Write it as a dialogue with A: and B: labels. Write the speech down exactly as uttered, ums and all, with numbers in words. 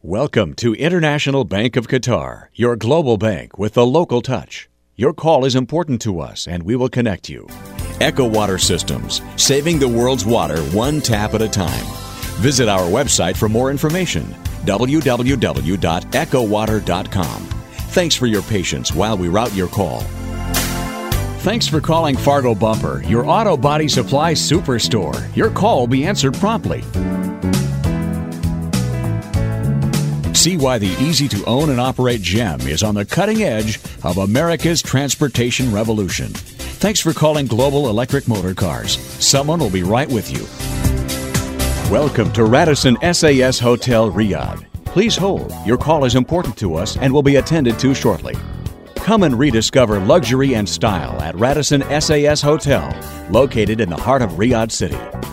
A: Welcome to International Bank of Qatar, your global bank with the local touch. Your call is important to us, and we will connect you. Echo Water Systems, saving the world's water one tap at a time. Visit our website for more information, w w w dot echo water dot com. Thanks for your patience while we route your call. Thanks for calling Fargo Bumper, your auto body supply superstore. Your call will be answered promptly. See why the easy-to-own and operate GEM is on the cutting edge of America's transportation revolution. Thanks for calling Global Electric Motor Cars. Someone will be right with you. Welcome to Radisson S A S Hotel Riyadh. Please hold. Your call is important to us and will be attended to shortly. Come and rediscover luxury and style at Radisson S A S Hotel, located in the heart of Riyadh City.